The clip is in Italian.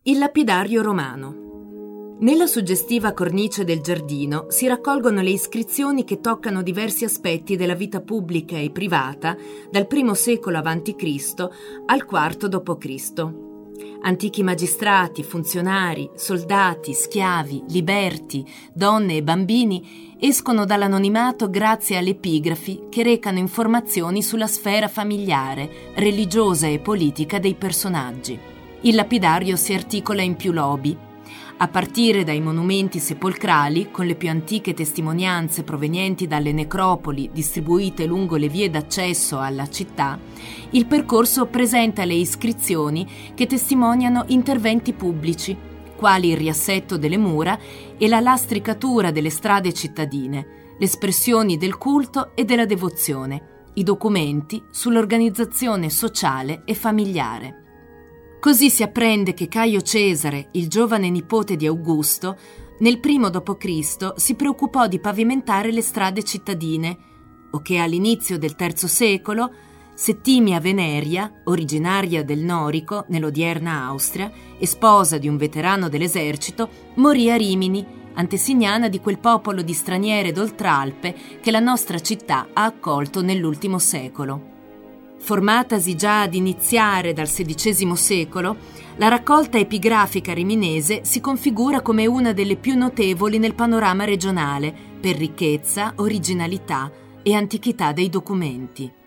Il lapidario romano. Nella suggestiva cornice del giardino si raccolgono le iscrizioni che toccano diversi aspetti della vita pubblica e privata dal I secolo a.C. al IV d.C. Antichi magistrati, funzionari, soldati, schiavi, liberti, donne e bambini escono dall'anonimato grazie alle epigrafi che recano informazioni sulla sfera familiare, religiosa e politica dei personaggi. Il lapidario si articola in più lobi, a partire dai monumenti sepolcrali, con le più antiche testimonianze provenienti dalle necropoli distribuite lungo le vie d'accesso alla città. Il percorso presenta le iscrizioni che testimoniano interventi pubblici, quali il riassetto delle mura e la lastricatura delle strade cittadine, le espressioni del culto e della devozione, i documenti sull'organizzazione sociale e familiare. Così si apprende che Caio Cesare, il giovane nipote di Augusto, nel I d.C. si preoccupò di pavimentare le strade cittadine, o che all'inizio del III secolo Settimia Veneria, originaria del Norico, nell'odierna Austria, e sposa di un veterano dell'esercito, morì a Rimini, antesignana di quel popolo di straniere d'Oltralpe che la nostra città ha accolto nell'ultimo secolo. Formatasi già ad iniziare dal XVI secolo, la raccolta epigrafica riminese si configura come una delle più notevoli nel panorama regionale per ricchezza, originalità e antichità dei documenti.